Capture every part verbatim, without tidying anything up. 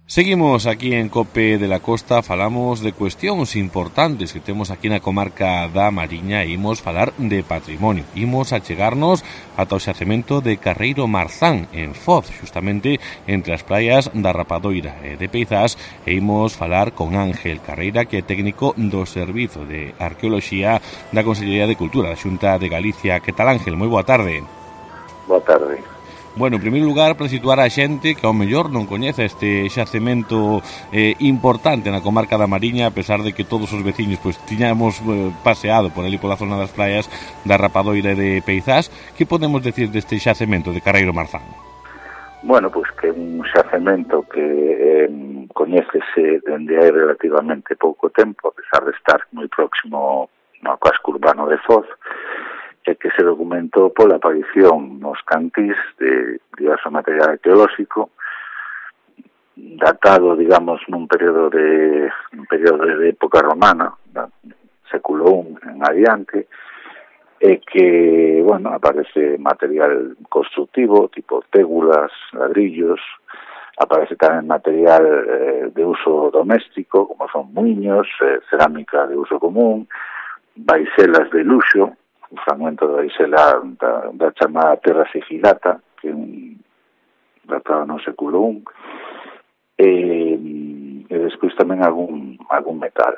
Seguimos aquí en Cope de la Costa, falamos de cuestións importantes que temos aquí na comarca da Mariña e imos falar de patrimonio. Imos a chegarnos ata o xacemento de Carreiro Marzán, en Foz, justamente entre as praias da Rapadoira e de Peizás, e imos falar con Ángel Carreira, que é técnico do Servizo de Arqueoloxía da Consellería de Cultura da Xunta de Galicia. Que tal, Ángel? Moi boa tarde. Boa tarde. Bueno, en primeiro lugar, para situar a xente que ao mellor non coñece este xacemento eh, importante na comarca da Mariña, a pesar de que todos os veciños pois tiñamos eh, paseado por ali pola zona das praias da Rapadoira e de Peizás, que podemos decir deste xacemento de Carreiro Marzán? Bueno, pois que é un xacemento que eh, coñécese dende hai relativamente pouco tempo, a pesar de estar moi próximo ao casco urbano de Foz, e que se documentou pola aparición nos cantís de diverso material arqueolóxico datado, digamos, nun período de un período de época romana, da, século un en adiante, e que, bueno, aparece material constructivo, tipo tégulas, ladrillos, aparece tamén material eh, de uso doméstico, como son muiños, eh, cerámica de uso común, baiselas de luxo, un fragmento da isela da, da chamada Terra Sigilata, que é un datado no século un, e, e despois tamén algún, algún metal.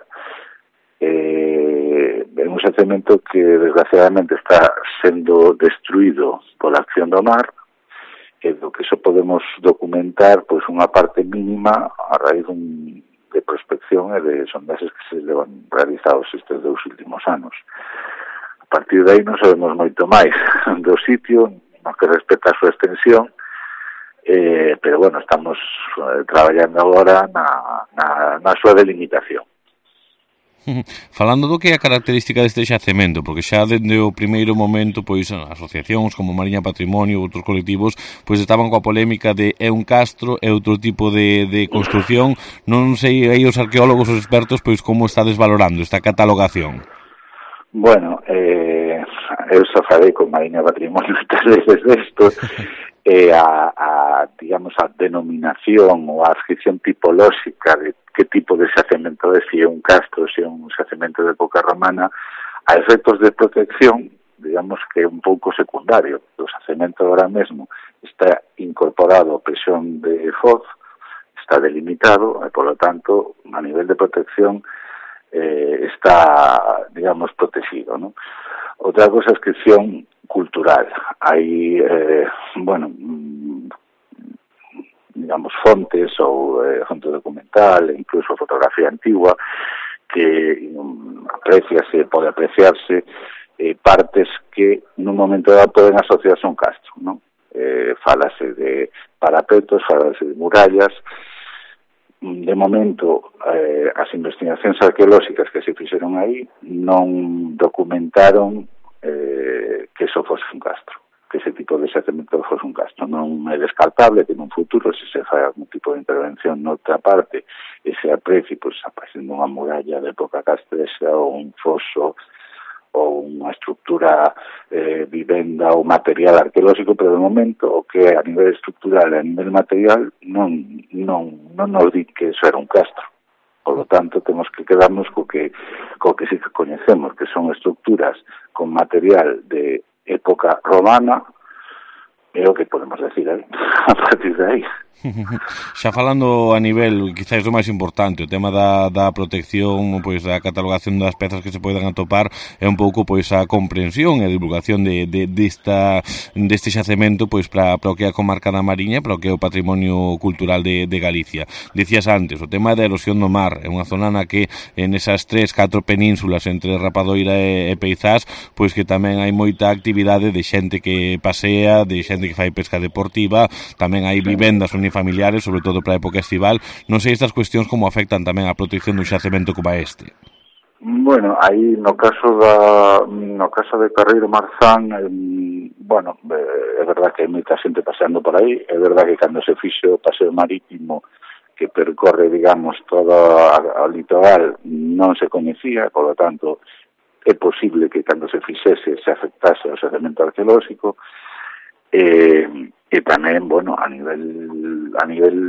E, é un xacemento que desgraciadamente está sendo destruído pola acción do mar, e do que só podemos documentar pois unha parte mínima a raíz dun, de prospección e de sondaxes que se levan realizados estes dous últimos anos. A partir de aí non sabemos moito máis do sitio, no que respecta a súa extensión, eh, pero, bueno, estamos eh, traballando agora na, na, na súa delimitación. Falando do que é a característica deste xacemento, porque xa dende o primeiro momento, pois, asociacións como Mariña Patrimonio ou outros colectivos, pois estaban coa polémica de é un castro, é outro tipo de, de construción. Non sei aí os arqueólogos, os expertos, pois, como está desvalorando esta catalogación. Bueno, eh, eu xa falei con Mariña Patrimonio estas veces desto, e a, a, digamos, a denominación ou a adscripción tipolóxica de que tipo de xacemento é, se é un castro, se é un xacemento de época romana, a efectos de protección, digamos que é un pouco secundario. O xacemento agora mesmo está incorporado á prisión de Foz, está delimitado, e, polo tanto, a nivel de protección, Eh, está, digamos, protegido, ¿no? Outra cosa é a inscripción cultural. Hai, eh, bueno, digamos, fontes ou eh, fonte documental, incluso fotografía antigua, que um, apreciase, pode apreciarse eh, partes que nun momento dado poden asociarse a un castro, ¿no? Eh, falase de parapetos, falase de murallas. De momento, eh, as investigacións arqueolóxicas que se fixeron aí non documentaron eh, que eso fose un castro, que ese tipo de xacemento fose un castro. Non é descartable que nun futuro, se se fai algún tipo de intervención noutra parte, e se aprecie, pois, aparecendo unha muralla de época castrexa ou un foso ou unha estructura eh, vivenda ou material arqueolóxico, pero de momento o que é a nivel estructural e a nivel material non, non, non nos di que eso era un castro. Por lo tanto, temos que quedarnos co que, co que sí que coñecemos, que son estructuras con material de época romana, é o que podemos decir aí, a partir de aí. Xa falando a nivel, quizás do máis importante, o tema da, da protección, pois da catalogación das pezas que se poden atopar, é un pouco pois a comprensión e a divulgación de, de, desta, deste xacemento pois para, para o que é a comarca da Mariña, para o que é o patrimonio cultural de, de Galicia. Dicías antes, o tema da erosión do mar, é unha zona na que en esas tres, catro penínsulas entre Rapadoira e, e Peizás, pois que tamén hai moita actividade de xente que pasea, de xente que fai pesca deportiva, tamén hai vivendas unifamiliares, sobre todo para a época estival. Non sei estas cuestións como afectan tamén a protección dun xacemento como este. Bueno, aí no caso da no caso de Carreiro Marzán, eh, bueno, eh, é verdad que hai moita xente paseando por aí, é verdad que cando se fixo o paseo marítimo que percorre, digamos, todo o litoral non se coñecía, por lo tanto é posible que cando se fixese se afectase ao xacemento arqueolóxico. E, e tamén, bueno, a nivel a nivel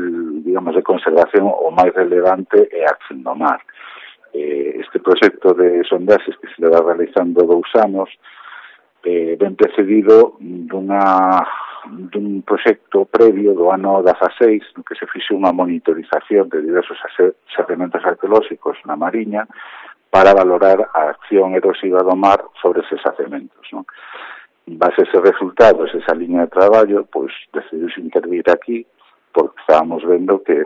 digamos, de conservación o máis relevante é a acción do mar. Eh, este proxecto de sondaxes que se leva realizando dous anos eh, ben precedido dunha, dun proxecto previo do ano dezaseis no que se fixe unha monitorización de diversos xacementos arqueolóxicos na Mariña para valorar a acción erosiva do mar sobre eses xacementos, non? En base a ese resultados, esa liña de traballo, pois decidiuse intervir aquí porque estábamos vendo que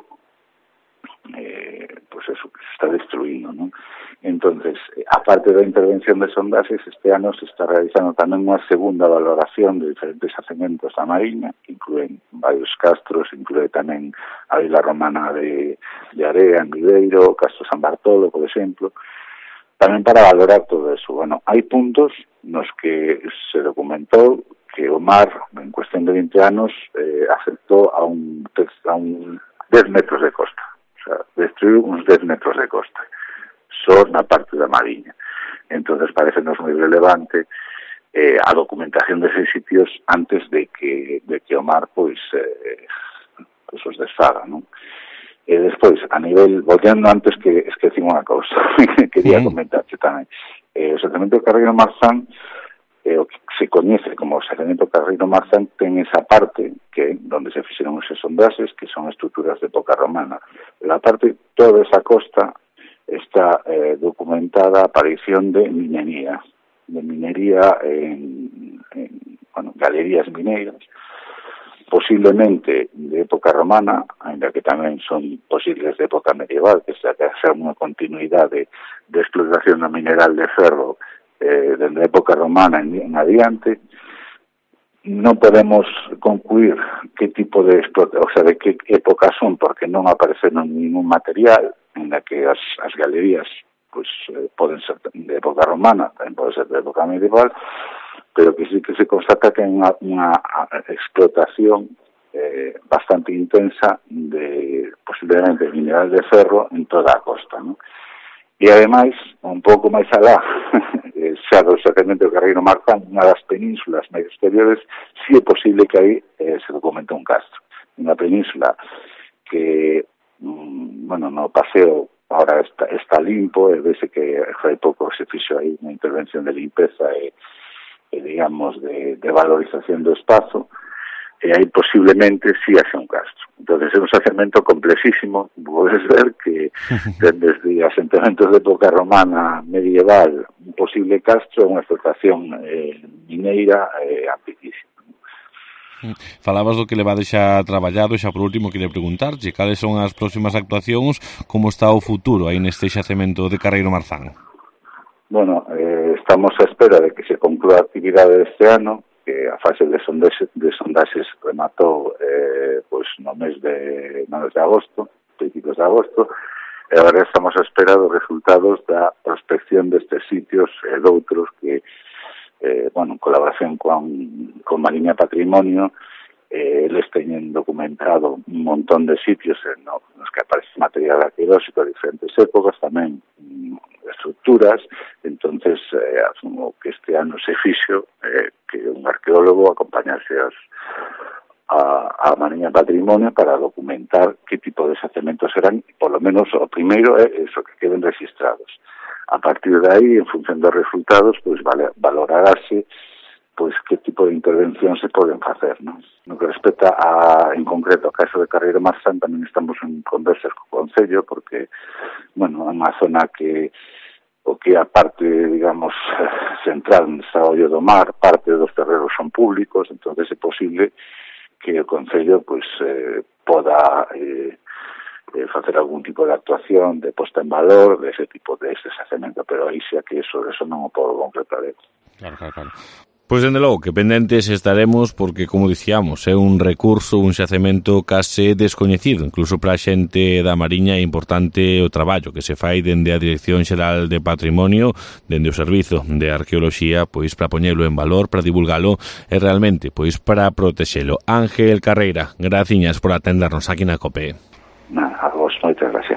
eh, pois eso, que se está destruindo, non? Entonces, aparte da intervención de sondaxes, este ano se está realizando tamén unha segunda valoración de diferentes xacementos da Mariña, que incluen varios castros, inclúe tamén a Vila Romana de, de Area, en Viveiro, o Castro San Bartolo, por exemplo, tamén para valorar todo eso. Bueno, hai puntos nos que se documentou que o mar, en cuestión de vinte anos, eh, afectou a un, a un dez metros de costa. O sea, destruiu uns dez metros de costa, só na parte da Mariña. Entonces parecenos moi relevante eh, a documentación deses sitios antes de que, de que o mar, pois, eh, pois os desfaga, non? E despois, a nivel, voltando antes que esqueci unha cousa, quería sí. comentarche tamén. Eh, o xacemento de Carreiro Marzán, eh, o que se coñece como o xacemento Carreiro Marzán, ten esa parte que donde se fixeron eses sondaxes, que son estruturas de época romana. La parte, toda esa costa, está eh, documentada a aparición de minería, de minería en, en bueno, galerías mineiras, posiblemente de época romana, ainda que tamén son posibles de época medieval, que se hace unha continuidade de explotación do mineral de ferro eh, desde a época romana en, en adiante. Non podemos concluir que tipo de explotación, o sea, de que época son, porque non apareceron ningún material en la que as, as galerías pues, eh, poden ser de época romana, tamén pode ser de época medieval, pero que sí que se constata que hai unha, unha explotación eh, bastante intensa de, posiblemente, mineral de ferro en toda a costa, ¿no? E, ademais, un pouco máis alá, xa do xacemento do Carreiro Marzán, unha das penínsulas máis exteriores, sí é posible que aí eh, se documente un castro. Unha península que, mm, bueno, no paseo ahora está, está limpo, e vese que hai pouco se fixo aí unha intervención de limpeza e e, digamos, de, de valorización do espazo, e aí posiblemente sí haxe un castro. Entonces é un xacemento complexísimo, podes ver que desde asentamentos de época romana medieval, un posible castro, unha explotación eh, mineira eh, amplísima. Falabas do que levades xa traballado, xa por último queria preguntarche cales son as próximas actuacións, como está o futuro aí neste xacemento de Carreiro Marzán. Bueno, eh, estamos a espera de que se conclúa a actividade deste ano, que a fase de sondaxes, de sondaxes rematou eh, pois no mes de, no mes de agosto, principios de agosto, e agora estamos a espera dos resultados da prospección destes sitios e doutros que, eh, bueno, en colaboración con, con Mariña Patrimonio, eh, eles teñen documentado un montón de sitios en no, nos que aparece material arqueolóxico de diferentes épocas, tamén mm, estructuras. Entonces eh, asumo que este ano se fixo eh, que un arqueólogo acompañase as, a, a Mariña Patrimonio para documentar que tipo de xacementos serán, e por lo menos o primeiro é eso, que queden registrados. A partir de aí, en función dos resultados, pues vale, valorarase pois que tipo de intervención se poden facer, non? No que respecta a, en concreto, ao caso de Carreiro Marzán, tamén estamos en conversas co Concello, porque, bueno, é unha zona que o que a parte, digamos, central no desarrollo do mar, parte dos terrenos son públicos, entonces é posible que o Concello, pois, eh, poda eh, eh, facer algún tipo de actuación de posta en valor de ese tipo de ese xacemento, pero aí xa que eso, eso non o podo concretar. Claro, claro, claro. Pois, dende logo, que pendentes estaremos porque, como dicíamos, é un recurso, un xacemento case descoñecido, incluso para a xente da Mariña. É importante o traballo que se fai dende a Dirección Xeral de Patrimonio, dende o Servizo de Arqueoloxía, pois para poñelo en valor, para divulgalo e realmente, pois para protexelo. Ángel Carreira, graciñas por atendernos aquí na COPE. Nada, a vos, moitas gracias.